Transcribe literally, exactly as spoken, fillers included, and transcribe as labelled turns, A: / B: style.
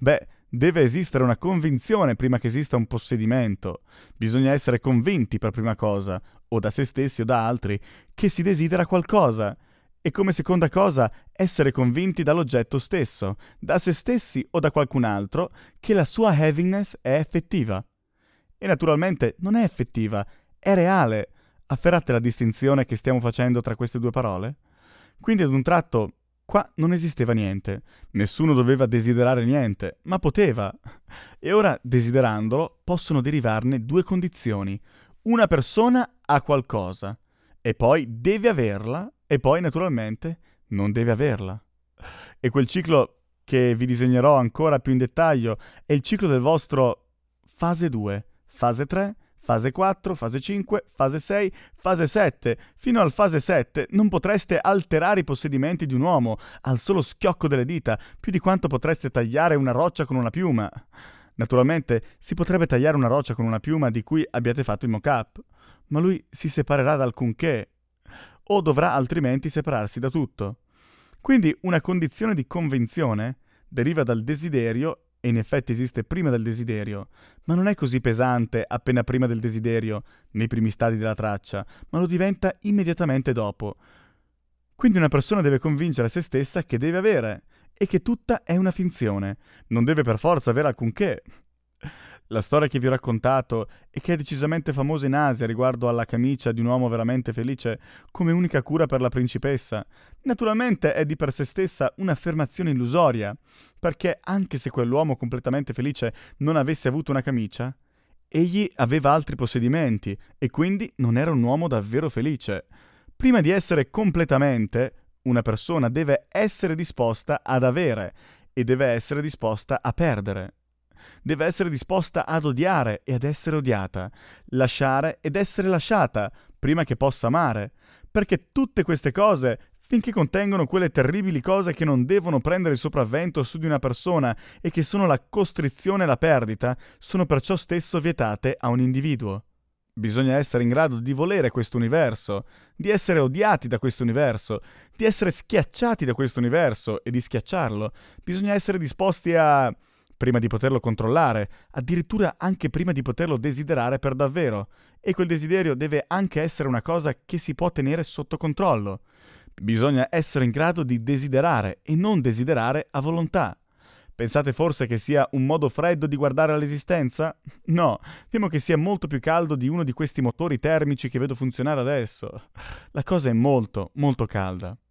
A: Beh, deve esistere una convinzione prima che esista un possedimento. Bisogna essere convinti per prima cosa, o da se stessi o da altri, che si desidera qualcosa. E come seconda cosa, essere convinti dall'oggetto stesso, da se stessi o da qualcun altro, che la sua heaviness è effettiva. E naturalmente non è effettiva, è reale. Afferrate la distinzione che stiamo facendo tra queste due parole? Quindi ad un tratto, qua non esisteva niente. Nessuno doveva desiderare niente, ma poteva. E ora, desiderandolo, possono derivarne due condizioni. Una persona ha qualcosa, e poi deve averla, e poi naturalmente non deve averla. E quel ciclo che vi disegnerò ancora più in dettaglio è il ciclo del vostro fase due, fase tre, fase quattro, fase cinque, fase sei, fase sette. Fino al fase sette non potreste alterare i possedimenti di un uomo al solo schiocco delle dita, più di quanto potreste tagliare una roccia con una piuma. Naturalmente si potrebbe tagliare una roccia con una piuma di cui abbiate fatto il mock-up, ma lui si separerà da alcunché, o dovrà altrimenti separarsi da tutto. Quindi una condizione di convinzione deriva dal desiderio, e in effetti esiste prima del desiderio, ma non è così pesante appena prima del desiderio, nei primi stadi della traccia, ma lo diventa immediatamente dopo. Quindi una persona deve convincere se stessa che deve avere, e che tutta è una finzione, non deve per forza avere alcunché. La storia che vi ho raccontato e che è decisamente famosa in Asia riguardo alla camicia di un uomo veramente felice come unica cura per la principessa, naturalmente è di per sé stessa un'affermazione illusoria, perché anche se quell'uomo completamente felice non avesse avuto una camicia, egli aveva altri possedimenti e quindi non era un uomo davvero felice. Prima di essere completamente, una persona deve essere disposta ad avere e deve essere disposta a perdere. Deve essere disposta ad odiare e ad essere odiata, lasciare ed essere lasciata, prima che possa amare, perché tutte queste cose, finché contengono quelle terribili cose che non devono prendere il sopravvento su di una persona e che sono la costrizione e la perdita, sono perciò stesso vietate a un individuo. Bisogna essere in grado di volere questo universo, di essere odiati da questo universo, di essere schiacciati da questo universo e di schiacciarlo. Bisogna essere disposti a... prima di poterlo controllare, addirittura anche prima di poterlo desiderare per davvero. E quel desiderio deve anche essere una cosa che si può tenere sotto controllo. Bisogna essere in grado di desiderare e non desiderare a volontà. Pensate forse che sia un modo freddo di guardare all'esistenza? No, temo che sia molto più caldo di uno di questi motori termici che vedo funzionare adesso. La cosa è molto, molto calda.